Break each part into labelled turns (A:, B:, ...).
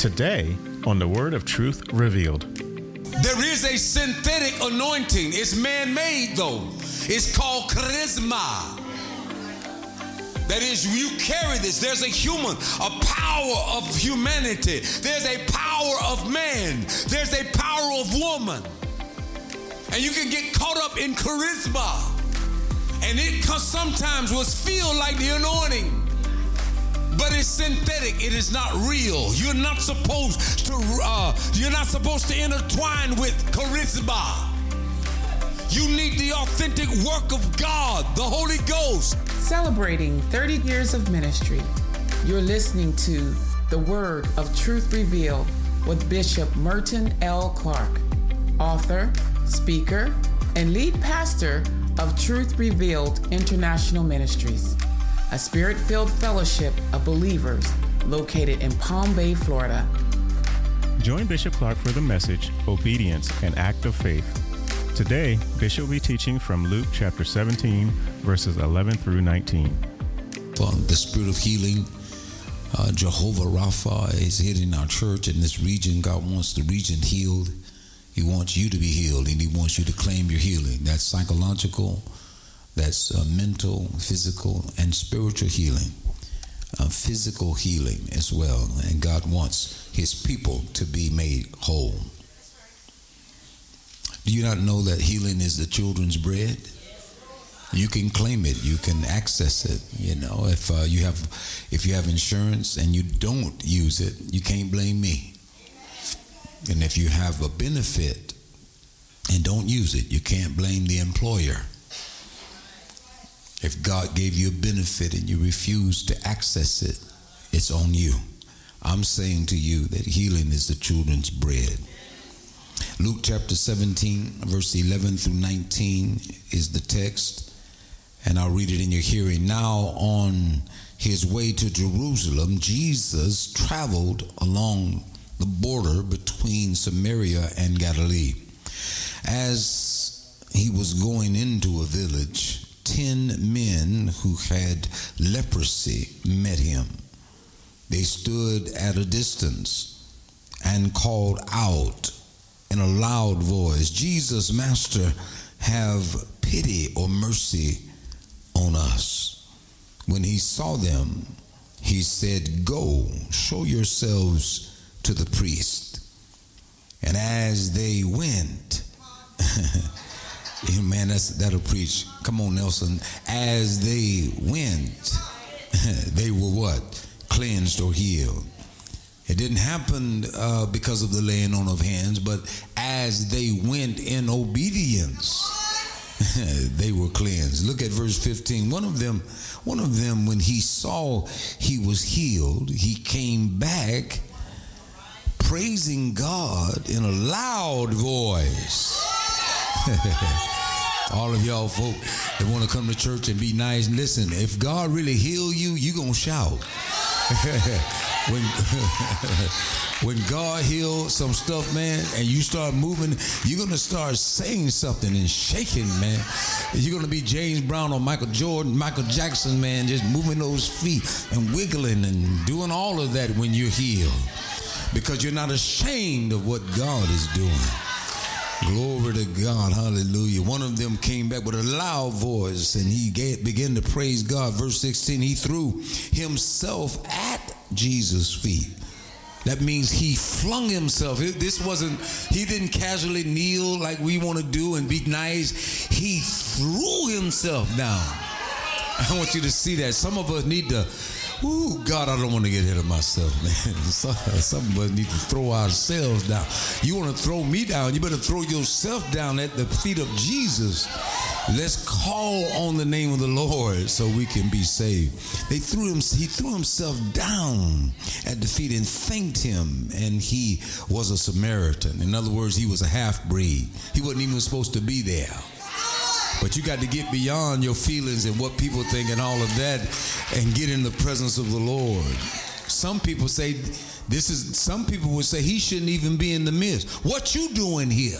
A: Today on the Word of Truth Revealed.
B: There is a synthetic anointing. It's man-made though. It's called charisma. That is, you carry this. There's a power of humanity. There's a power of man. There's a power of woman. And you can get caught up in charisma. And it sometimes will feel like the anointing. But it's synthetic. It is not real. You're not supposed to intertwine with charisma. You need the authentic work of God, the Holy Ghost.
C: Celebrating 30 years of ministry, you're listening to The Word of Truth Revealed with Bishop Merton L. Clark, author, speaker, and lead pastor of Truth Revealed International Ministries, a spirit-filled fellowship of believers located in Palm Bay, Florida.
A: Join Bishop Clark for the message, Obedience, an Act of Faith. Today, Bishop will be teaching from Luke chapter 17, verses 11 through 19.
B: The spirit of healing, Jehovah Rapha, is hitting our church in this region. God wants the region healed. He wants you to be healed, and He wants you to claim your healing. That's psychological, that's mental, physical, and spiritual healing. Physical healing as well. And God wants His people to be made whole. Do you not know that healing is the children's bread? You can claim it. You can access it. You know, if you have insurance and you don't use it, you can't blame me. And if you have a benefit and don't use it, you can't blame the employer. If God gave you a benefit and you refuse to access it, it's on you. I'm saying to you that healing is the children's bread. Luke chapter 17, verse 11 through 19 is the text, and I'll read it in your hearing. Now on His way to Jerusalem, Jesus traveled along the border between Samaria and Galilee. As He was going into a village, 10 men who had leprosy met Him. They stood at a distance and called out in a loud voice, "Jesus, Master, have pity or mercy on us." When He saw them, He said, "Go, show yourselves to the priest." And as they went, man, that'll preach. Come on, Nelson. As they went, they were what? Cleansed or healed. It didn't happen because of the laying on of hands, but as they went in obedience, they were cleansed. Look at verse 15. One of them, when he saw he was healed, he came back praising God in a loud voice. All of y'all folk that want to come to church and be nice, listen, if God really heal you, you're going to shout. When God heals some stuff, man, and you start moving, you're going to start saying something and shaking, man. You're going to be James Brown or Michael Jordan, Michael Jackson, man, just moving those feet and wiggling and doing all of that when you're healed. Because you're not ashamed of what God is doing. Glory to God. Hallelujah. One of them came back with a loud voice and he began to praise God. Verse 16, he threw himself at Jesus' feet. That means he flung himself. He didn't casually kneel like we want to do and be nice. He threw himself down. I want you to see that. Some of us need to, God, I don't want to get ahead of myself, man. Some of us need to throw ourselves down. You want to throw me down, you better throw yourself down at the feet of Jesus. Let's call on the name of the Lord so we can be saved. He threw himself down at the feet and thanked Him, and he was a Samaritan. In other words, he was a half-breed. He wasn't even supposed to be there. But you got to get beyond your feelings and what people think and all of that and get in the presence of the Lord. Some people would say he shouldn't even be in the midst. What you doing here?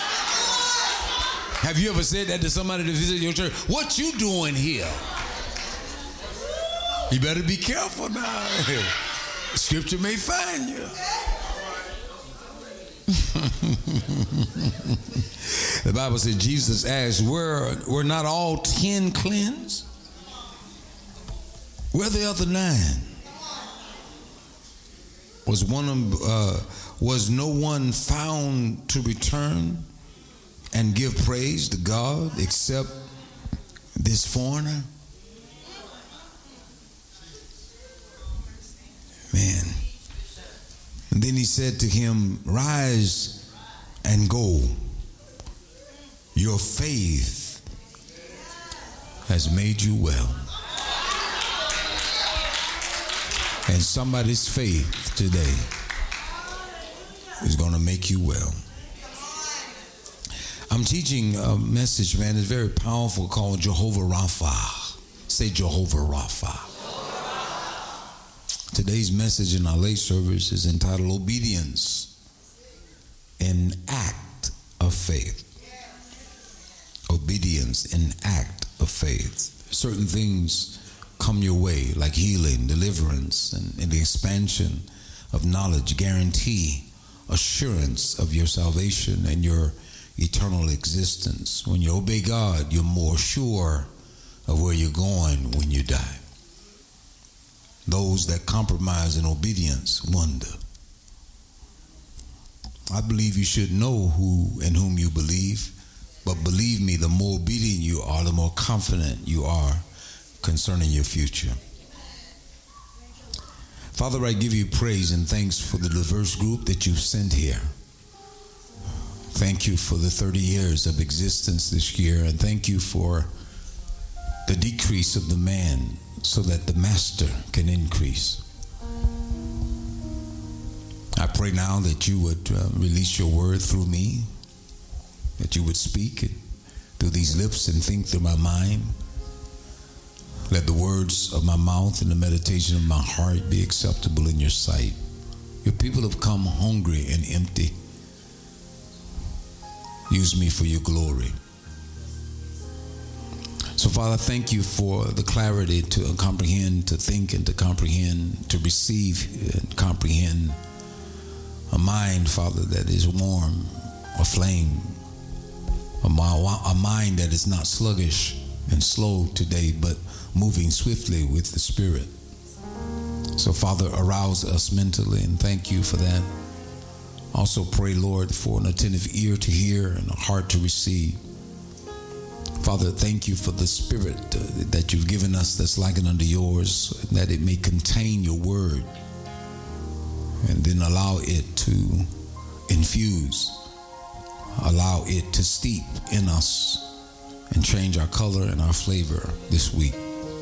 B: Have you ever said that to somebody that visited your church? What you doing here? You better be careful now. Scripture may find you. The Bible said, Jesus asked, were not all 10 cleansed? Where are the other 9? Was no one found to return and give praise to God except this foreigner? Man. And then he said to him, rise and go. Your faith has made you well. And somebody's faith today is going to make you well. I'm teaching a message, man, it's very powerful, called Jehovah Rapha. Say Jehovah Rapha. Today's message in our late service is entitled Obedience, an Act of Faith. Obedience, an act of faith. Certain things come your way, like healing, deliverance, and the expansion of knowledge, guarantee assurance of your salvation and your eternal existence. When you obey God, you're more sure of where you're going when you die. Those that compromise in obedience wonder. I believe you should know who and whom you believe, but believe me, the more obedient you are, the more confident you are concerning your future. Father, I give you praise and thanks for the diverse group that you've sent here. Thank you for the 30 years of existence this year, and thank you for the decrease of the man so that the master can increase. I pray now that you would release your word through me, that you would speak through these lips and think through my mind. Let the words of my mouth and the meditation of my heart be acceptable in your sight. Your people have come hungry and empty. Use me for your glory. So, Father, thank you for the clarity to comprehend, to think and to comprehend, to receive and comprehend. A mind, Father, that is warm, aflame. A mind that is not sluggish and slow today, but moving swiftly with the Spirit. So, Father, arouse us mentally, and thank you for that. Also pray, Lord, for an attentive ear to hear and a heart to receive. Father, thank you for the Spirit that you've given us that's likened unto yours, that it may contain your word, and then allow it to infuse, allow it to steep in us and change our color and our flavor this week.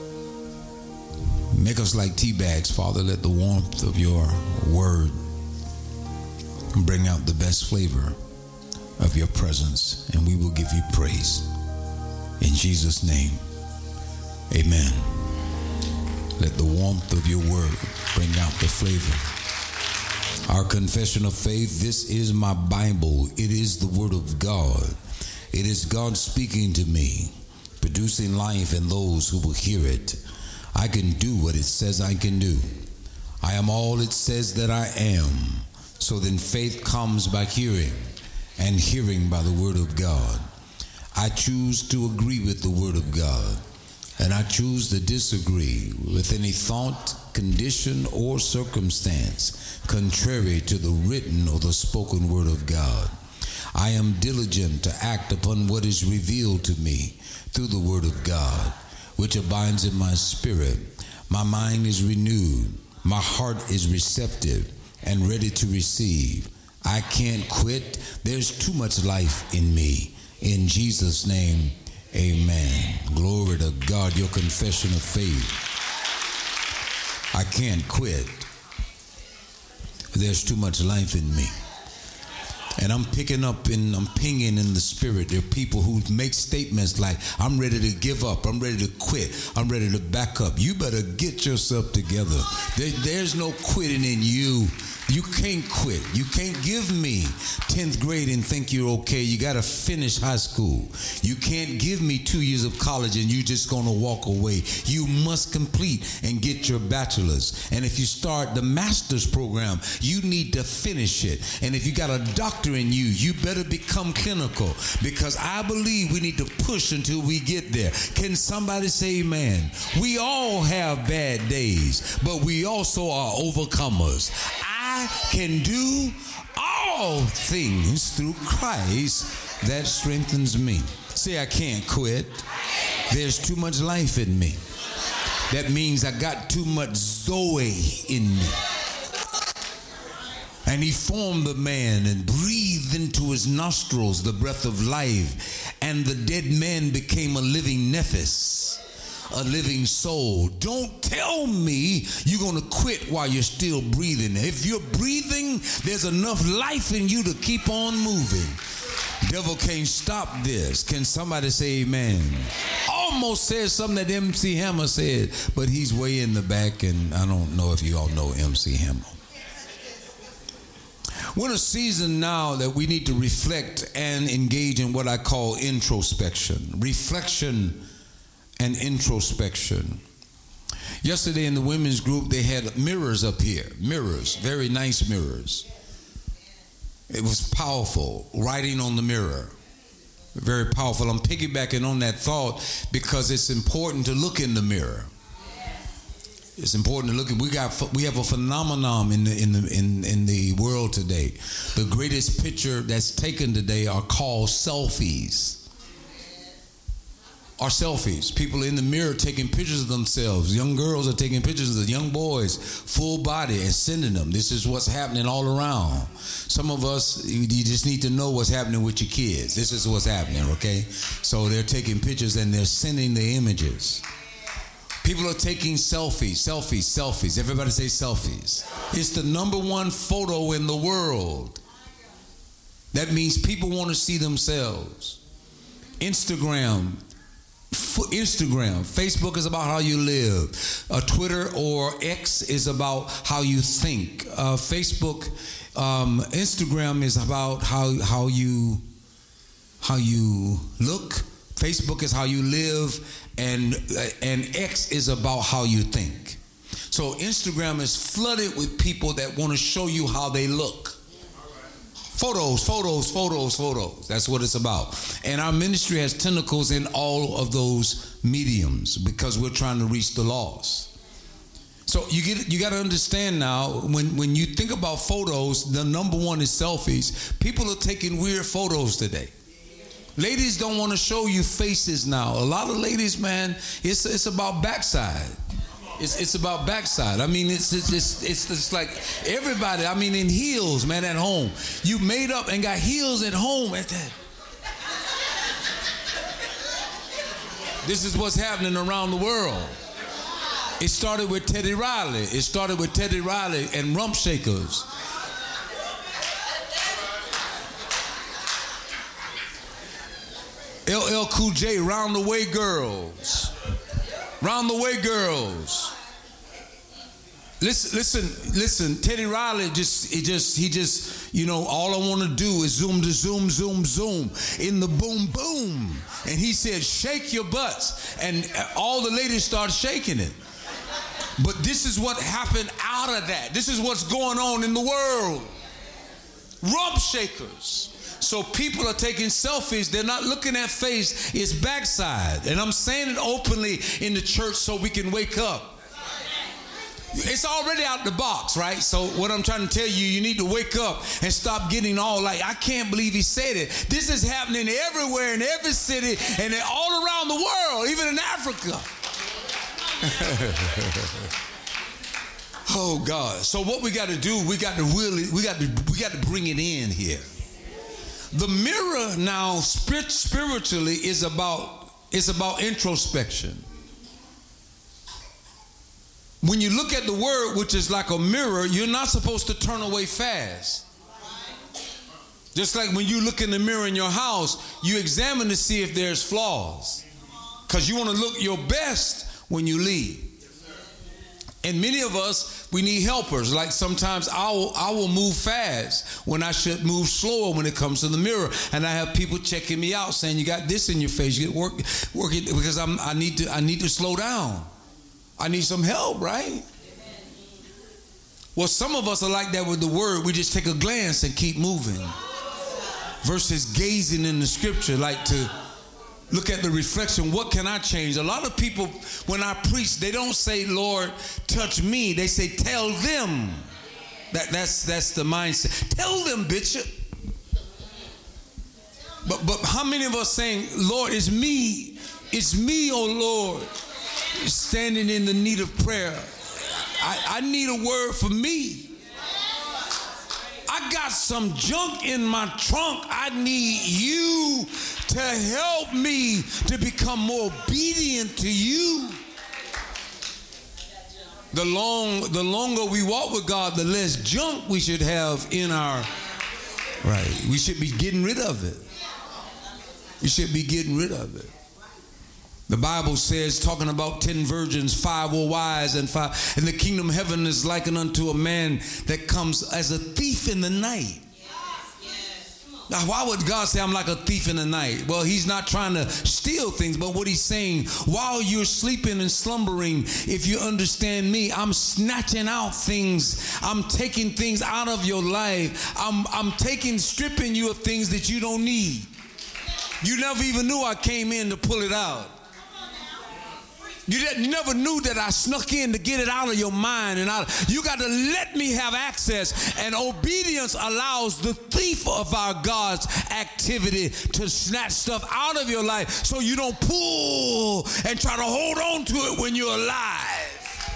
B: Make us like tea bags, Father. Let the warmth of your word bring out the best flavor of your presence, and we will give you praise. In Jesus' name, amen. Let the warmth of your word bring out the flavor. Our confession of faith, this is my Bible. It is the word of God. It is God speaking to me, producing life in those who will hear it. I can do what it says I can do. I am all it says that I am. So then faith comes by hearing, and hearing by the word of God. I choose to agree with the word of God, and I choose to disagree with any thought, condition, or circumstance contrary to the written or the spoken word of God. I am diligent to act upon what is revealed to me through the word of God, which abides in my spirit. My mind is renewed. My heart is receptive and ready to receive. I can't quit. There's too much life in me. In Jesus' name, amen. Glory to God, your confession of faith. I can't quit. There's too much life in me. And I'm picking up and I'm pinging in the spirit. There are people who make statements like, I'm ready to give up. I'm ready to quit. I'm ready to back up. You better get yourself together. There's no quitting in you. You can't quit. You can't give me 10th grade and think you're okay. You got to finish high school. You can't give me 2 years of college and you're just going to walk away. You must complete and get your bachelor's. And if you start the master's program, you need to finish it. And if you got a doctor in you, you better become clinical, because I believe we need to push until we get there. Can somebody say amen? We all have bad days, but we also are overcomers. I can do all things through Christ that strengthens me. Say, I can't quit. There's too much life in me. That means I got too much Zoe in me. And he formed the man and breathed into his nostrils the breath of life. And the dead man became a living nephis, a living soul. Don't tell me you're going to quit while you're still breathing. If you're breathing, there's enough life in you to keep on moving. Devil can't stop this. Can somebody say amen? Almost said something that MC Hammer said, but he's way in the back, and I don't know if you all know MC Hammer. We're in a season now that we need to reflect and engage in what I call introspection. Reflection and introspection. Yesterday in the women's group, they had mirrors up here. Mirrors, very nice mirrors. It was powerful, writing on the mirror. Very powerful. I'm piggybacking on that thought because it's important to look in the mirror. It's important to look at. We have a phenomenon in the world today. The greatest picture that's taken today are called selfies. Are selfies. People in the mirror taking pictures of themselves. Young girls are taking pictures of young boys, full body, and sending them. This is what's happening all around. Some of us, you just need to know what's happening with your kids. This is what's happening, okay? So they're taking pictures and they're sending the images. People are taking selfies. Everybody say selfies. It's the number one photo in the world. That means people want to see themselves. Instagram, Facebook is about how you live. Twitter or X is about how you think. Instagram is about how you look. Facebook is how you live, and X is about how you think. So Instagram is flooded with people that want to show you how they look. Photos. That's what it's about. And our ministry has tentacles in all of those mediums because we're trying to reach the lost. So you got to understand now, when you think about photos, the number one is selfies. People are taking weird photos today. Ladies don't want to show you faces now. A lot of ladies, man, it's about backside. It's about backside. I mean, it's like everybody, I mean, in heels, man, at home. You made up and got heels at home at that. This is what's happening around the world. It started with Teddy Riley. And Rump Shakers. LL Cool J, Round the Way Girls. Listen, Teddy Riley he just, all I want to do is zoom in the boom. And he said, shake your butts. And all the ladies started shaking it. But this is what happened out of that. This is what's going on in the world. Rump shakers. So people are taking selfies. They're not looking at face. It's backside. And I'm saying it openly in the church so we can wake up. It's already out the box, right? So what I'm trying to tell you, you need to wake up and stop getting all like, I can't believe he said it. This is happening everywhere, in every city, and all around the world, even in Africa. Oh God. So what we got to do, we got to bring it in here. The mirror now spiritually is about introspection. When you look at the word, which is like a mirror, you're not supposed to turn away fast. Just like when you look in the mirror in your house, you examine to see if there's flaws. Because you want to look your best when you leave. And many of us, we need helpers. Like sometimes I will move fast when I should move slower when it comes to the mirror. And I have people checking me out saying, you got this in your face. You get work because I need to slow down. I need some help, right? Well, some of us are like that with the word. We just take a glance and keep moving. Versus gazing in the scripture, like to look at the reflection. What can I change? A lot of people, when I preach, they don't say, Lord, touch me. They say, tell them. That's the mindset. Tell them, Bishop. But how many of us saying, Lord, it's me, oh Lord, standing in the need of prayer. I need a word for me. I got some junk in my trunk. I need you to help me to become more obedient to you. The longer we walk with God, the less junk we should have in our, right. We should be getting rid of it. We should be getting rid of it. The Bible says, talking about 10 virgins, 5 were wise and 5. And the kingdom of heaven is likened unto a man that comes as a thief in the night. Now, why would God say I'm like a thief in the night? Well, he's not trying to steal things, but what he's saying, while you're sleeping and slumbering, if you understand me, I'm snatching out things. I'm taking things out of your life. I'm stripping you of things that you don't need. You never even knew I came in to pull it out. You never knew that I snuck in to get it out of your mind. And you got to let me have access. And obedience allows the thief of our God's activity to snatch stuff out of your life so you don't pull and try to hold on to it when you're alive.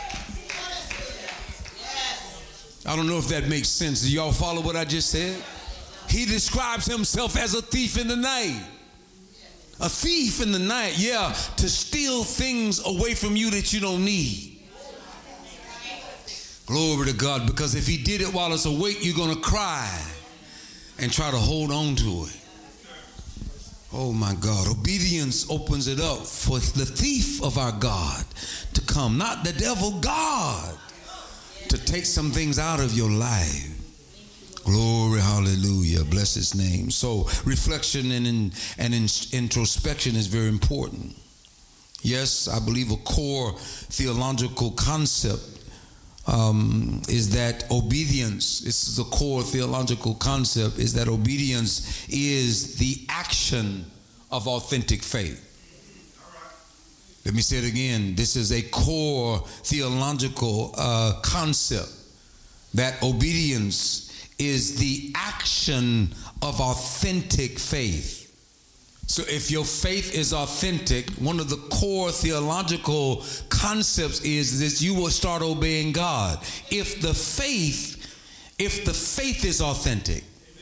B: I don't know if that makes sense. Do y'all follow what I just said? He describes himself as a thief in the night. A thief in the night, yeah, to steal things away from you that you don't need. Glory to God, because if he did it while it's awake, you're going to cry and try to hold on to it. Oh my God, obedience opens it up for the thief of our God to come, not the devil, God, to take some things out of your life. Glory, hallelujah, bless his name. So reflection and introspection is very important. Yes, I believe a core theological concept is that obedience, this is a core theological concept, is that obedience is the action of authentic faith. Let me say it again. This is a core theological concept, that obedience is the action of authentic faith. So if your faith is authentic, one of the core theological concepts is that you will start obeying God. If the faith is authentic,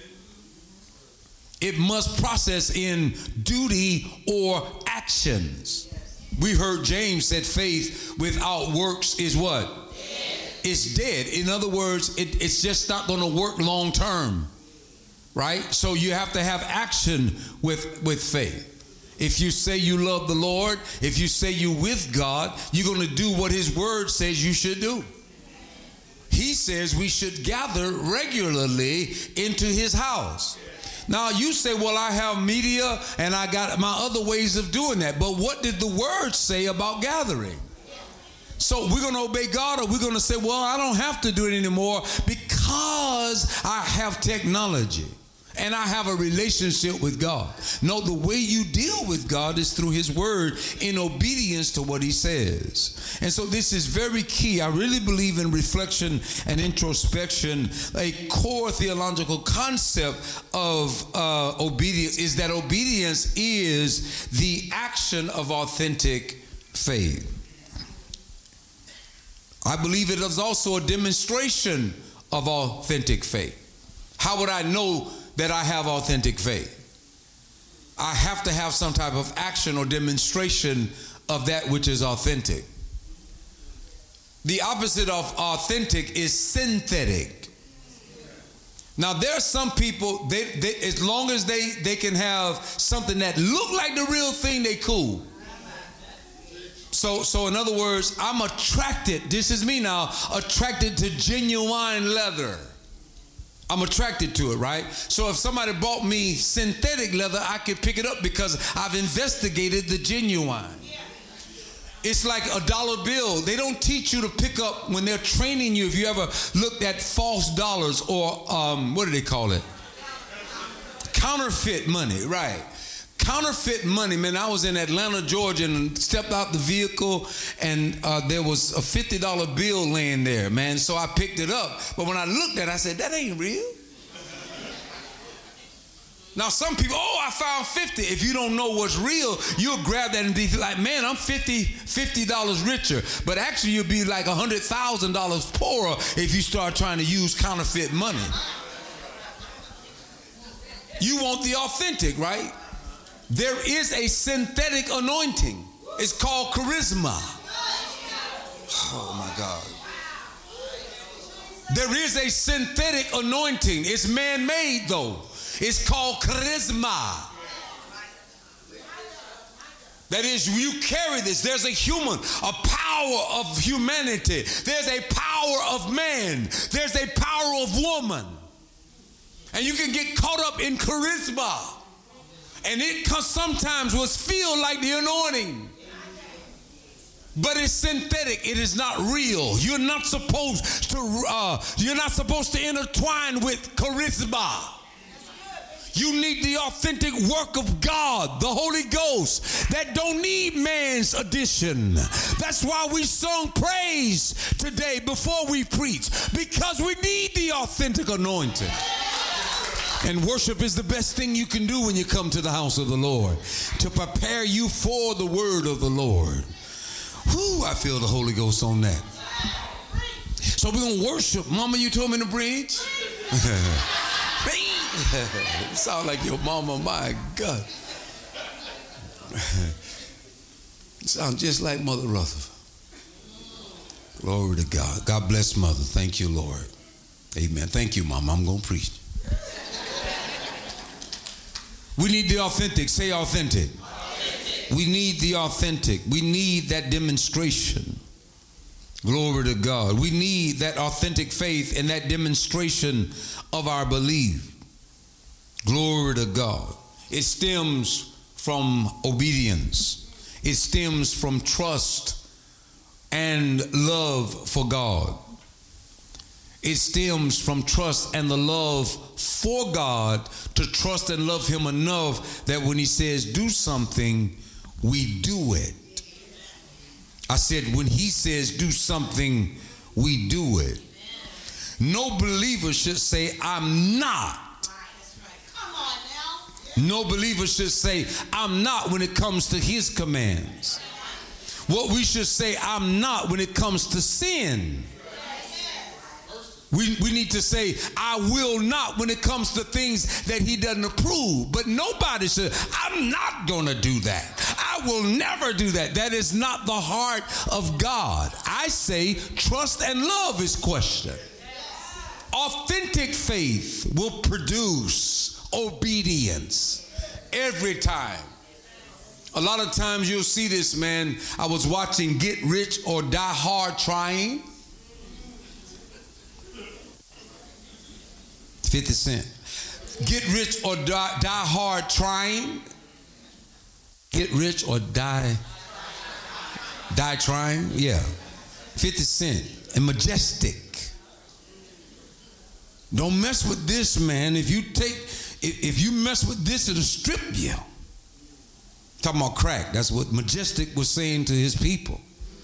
B: it must process in duty or actions. We heard James said faith without works is what? It's dead. In other words, it's just not going to work long term, right? So you have to have action with faith. If you say you love the Lord, if you say you with God, you're going to do what his word says you should do. He says we should gather regularly into his house. Now you say, well, I have media and I got my other ways of doing that. But what did the word say about gathering? So we're going to obey God, or we're going to say, well, I don't have to do it anymore because I have technology and I have a relationship with God. No, the way you deal with God is through his word in obedience to what he says. And so this is very key. I really believe in reflection and introspection. A core theological concept of obedience is that obedience is the action of authentic faith. I believe it is also a demonstration of authentic faith. How would I know that I have authentic faith? I have to have some type of action or demonstration of that which is authentic. The opposite of authentic is synthetic. Now, there are some people, they as long as they can have something that look like the real thing, they cool. So in other words, I'm attracted, this is me now, attracted to genuine leather. I'm attracted to it, right? So if somebody bought me synthetic leather, I could pick it up because I've investigated the genuine. It's like a dollar bill. They don't teach you to pick up when they're training you. If you ever looked at false dollars or what do they call it? Counterfeit money, right? Counterfeit money, man. I was in Atlanta, Georgia, and stepped out the vehicle, and there was a $50 bill laying there, man. So I picked it up. But when I looked at it, I said, that ain't real. Now, some people, I found 50. If you don't know what's real, you'll grab that and be like, man, I'm $50 richer. But actually, you'll be like $100,000 poorer if you start trying to use counterfeit money. You want the authentic, right? There is a synthetic anointing. It's called charisma. Oh, my God. There is a synthetic anointing. It's man-made, though. It's called charisma. That is, you carry this. There's a power of humanity. There's a power of man. There's a power of woman. And you can get caught up in charisma. And it sometimes will feel like the anointing. But it's synthetic. It is not real. You're not supposed to intertwine with charisma. You need the authentic work of God, the Holy Ghost, that don't need man's addition. That's why we sung praise today before we preach, because we need the authentic anointing. And worship is the best thing you can do when you come to the house of the Lord, to prepare you for the word of the Lord. Whoo, I feel the Holy Ghost on that. So we're going to worship. Mama, you told me to preach? You sound like your mama, my God. You sound just like Mother Rutherford. Glory to God. God bless Mother. Thank you, Lord. Amen. Thank you, Mama. I'm going to preach. We need the authentic. Say authentic. We need the authentic. We need that demonstration. Glory to God. We need that authentic faith and that demonstration of our belief. Glory to God. It stems from obedience. It stems from trust and love for God. It stems from trust and the love for God, to trust and love him enough that when he says do something, we do it. I said, when he says do something, we do it. No believer should say, I'm not. No believer should say, I'm not, when it comes to his commands. What we should say, I'm not, when it comes to sin. We need to say, I will not, when it comes to things that he doesn't approve. But nobody should, I'm not going to do that. I will never do that. That is not the heart of God. I say trust and love is questioned. Authentic faith will produce obedience every time. A lot of times you'll see this, man. I was watching Get Rich or Die Hard Trying. 50 Cent. Get rich or die hard trying. Get rich or die trying. Yeah. 50 Cent and Majestic. Don't mess with this, man. If you mess with this, it'll strip you. Talking about crack. That's what Majestic was saying to his people.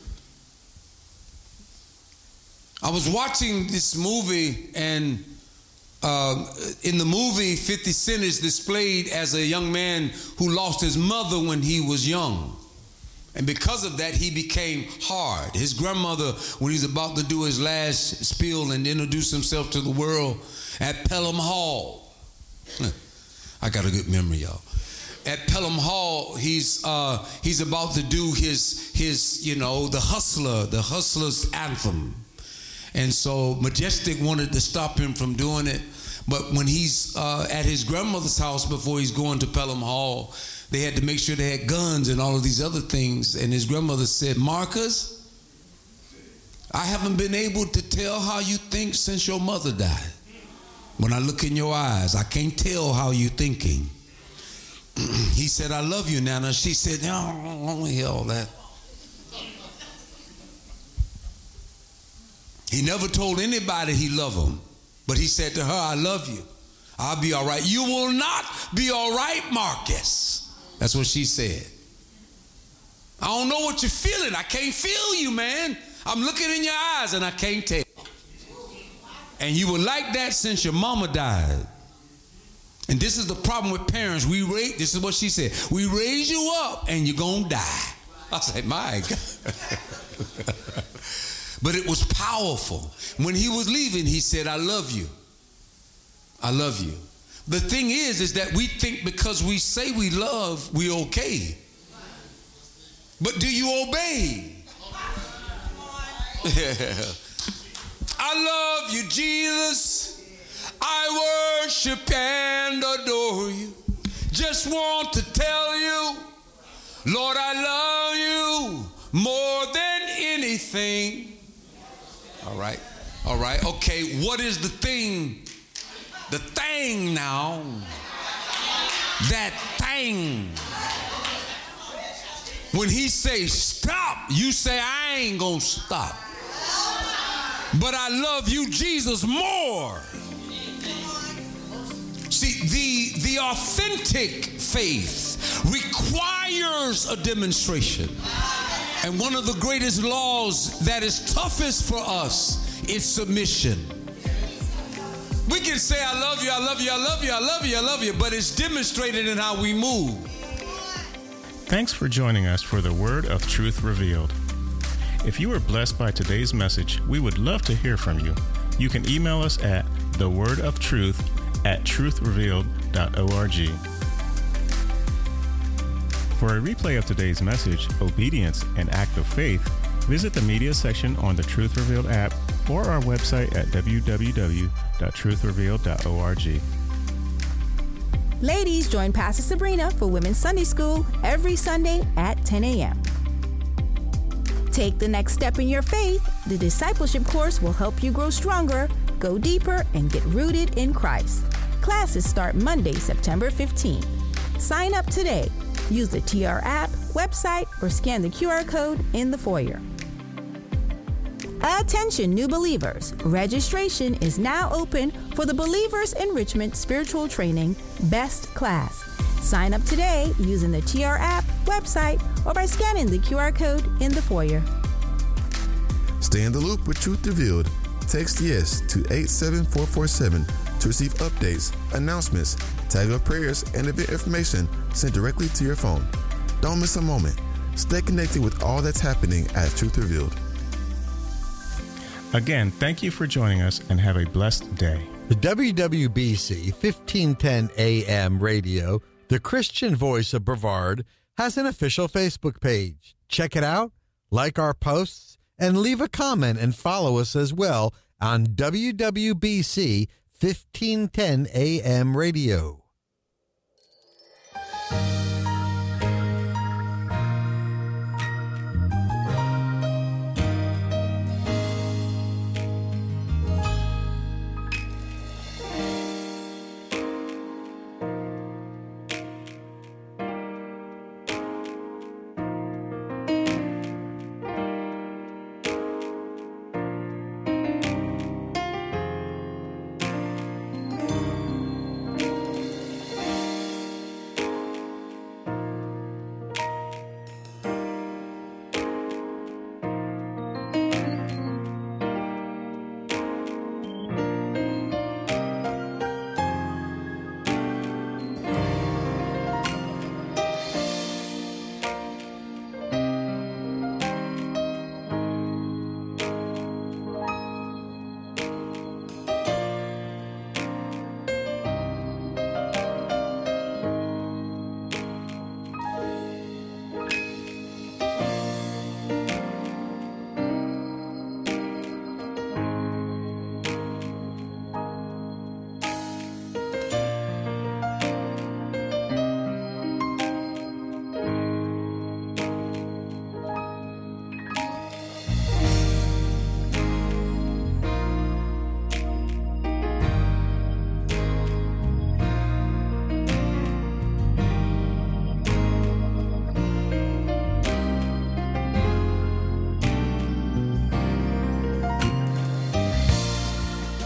B: I was watching this movie, and in the movie, 50 Cent is displayed as a young man who lost his mother when he was young. And because of that, he became hard. His grandmother, when he's about to do his last spiel and introduce himself to the world at Pelham Hall. I got a good memory, y'all. At Pelham Hall, he's about to do his the Hustler's anthem. And so Majestic wanted to stop him from doing it, But when he's at his grandmother's house before he's going to Pelham Hall, they had to make sure they had guns and all of these other things. And his grandmother said, Marcus, I haven't been able to tell how you think since your mother died. When I look in your eyes, I can't tell how you're thinking. He said, I love you, Nana. She said, no, I don't want to hear all that. He never told anybody he loved them. But he said to her, I love you. I'll be all right. You will not be all right, Marcus. That's what she said. I don't know what you're feeling. I can't feel you, man. I'm looking in your eyes and I can't tell. And you were like that since your mama died. And this is the problem with parents. This is what she said. We raise you up and you're going to die. I said, my God. But it was powerful. When he was leaving, he said, I love you. I love you. The thing is that we think because we say we love, we're okay. But do you obey? I love you, Jesus. I worship and adore you. Just want to tell you, Lord, I love you more than anything. All right. Okay, what is the thing? The thing now. That thing. When he says stop, you say, I ain't gonna stop. But I love you, Jesus, more. See, the authentic faith requires a demonstration. And one of the greatest laws that is toughest for us is submission. We can say, I love you, I love you, I love you, I love you, I love you, but it's demonstrated in how we move.
A: Thanks for joining us for the Word of Truth Revealed. If you were blessed by today's message, we would love to hear from you. You can email us at thewordofTruth@truthrevealed.org. For a replay of today's message, Obedience, an Act of Faith, visit the media section on the Truth Revealed app or our website at www.truthrevealed.org.
D: Ladies, join Pastor Sabrina for Women's Sunday School every Sunday at 10 a.m. Take the next step in your faith. The discipleship course will help you grow stronger, go deeper, and get rooted in Christ. Classes start Monday, September 15th. Sign up today. Use the TR app, website, or scan the QR code in the foyer. Attention, new believers. Registration is now open for the Believers Enrichment Spiritual Training Best Class. Sign up today using the TR app, website, or by scanning the QR code in the foyer.
E: Stay in the loop with Truth Revealed. Text YES to 87447 to receive updates, announcements, tag of prayers, and event information sent directly to your phone. Don't miss a moment. Stay connected with all that's happening at Truth Revealed.
A: Again, thank you for joining us and have a blessed day.
F: The WWBC 1510 AM radio, the Christian voice of Brevard, has an official Facebook page. Check it out, like our posts, and leave a comment and follow us as well on WWBC 1510 AM radio.